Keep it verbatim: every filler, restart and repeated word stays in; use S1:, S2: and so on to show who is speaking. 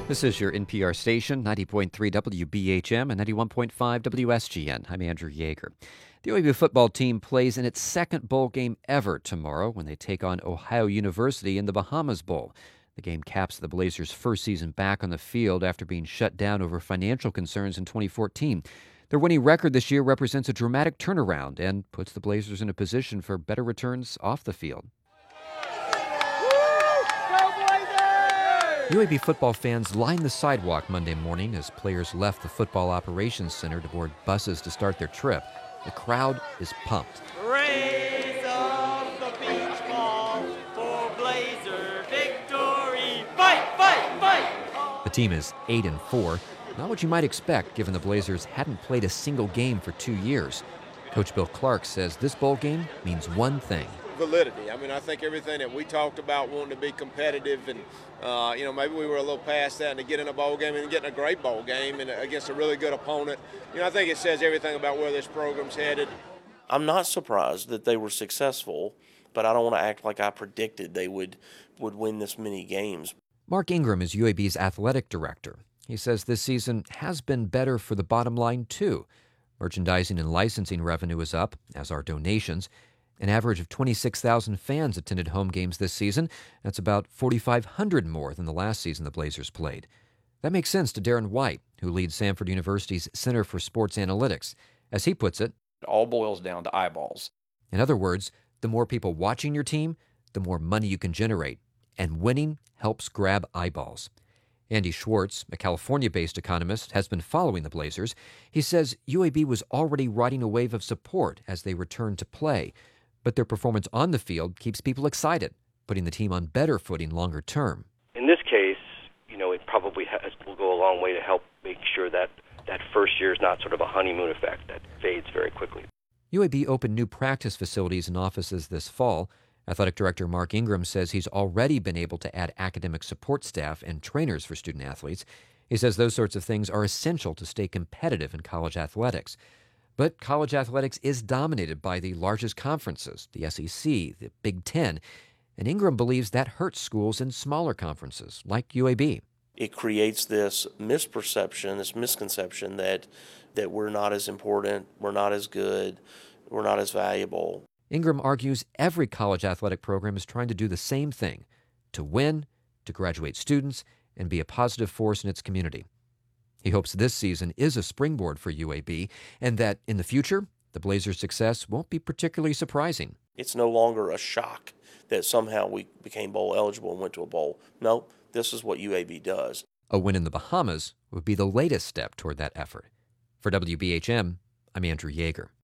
S1: This is your N P R station, ninety point three W B H M and ninety-one point five W S G N. I'm Andrew Yeager. The U A B football team plays in its second bowl game ever tomorrow when they take on Ohio University in the Bahamas Bowl. The game caps the Blazers' first season back on the field after being shut down over financial concerns in twenty fourteen. Their winning record this year represents a dramatic turnaround and puts the Blazers in a position for better returns off the field. U A B football fans lined the sidewalk Monday morning as players left the Football Operations Center to board buses to start their trip. The crowd is pumped.
S2: Raise up the beach ball for Blazer victory. Fight, fight, fight!
S1: The team is eight and four, not what you might expect given the Blazers hadn't played a single game for two years. Coach Bill Clark says this bowl game means one thing.
S3: Validity. I mean, I think everything that we talked about wanting to be competitive and, uh, you know, maybe we were a little past that and to get in a bowl game and getting a great bowl game and against a really good opponent. You know, I think it says everything about where this program's headed.
S4: I'm not surprised that they were successful, but I don't want to act like I predicted they would, would win this many games.
S1: Mark Ingram is U A B's athletic director. He says this season has been better for the bottom line, too. Merchandising and licensing revenue is up, as are donations. An average of twenty-six thousand fans attended home games this season. That's about forty-five hundred more than the last season the Blazers played. That makes sense to Darren White, who leads Samford University's Center for Sports Analytics. As he puts it,
S5: it all boils down to eyeballs.
S1: In other words, the more people watching your team, the more money you can generate. And winning helps grab eyeballs. Andy Schwartz, a California-based economist, has been following the Blazers. He says U A B was already riding a wave of support as they returned to play. But their performance on the field keeps people excited, putting the team on better footing longer term.
S6: In this case, you know, it probably has, will go a long way to help make sure that that first year is not sort of a honeymoon effect that fades very quickly.
S1: U A B opened new practice facilities and offices this fall. Athletic Director Mark Ingram says he's already been able to add academic support staff and trainers for student athletes. He says those sorts of things are essential to stay competitive in college athletics. But college athletics is dominated by the largest conferences, the S E C, the Big Ten, and Ingram believes that hurts schools in smaller conferences like U A B.
S4: It creates this misperception, this misconception that that we're not as important, we're not as good, we're not as valuable.
S1: Ingram argues every college athletic program is trying to do the same thing, to win, to graduate students, and be a positive force in its community. He hopes this season is a springboard for U A B and that in the future, the Blazers' success won't be particularly surprising.
S4: It's no longer a shock that somehow we became bowl eligible and went to a bowl. No, this is what U A B does.
S1: A win in the Bahamas would be the latest step toward that effort. For W B H M, I'm Andrew Yeager.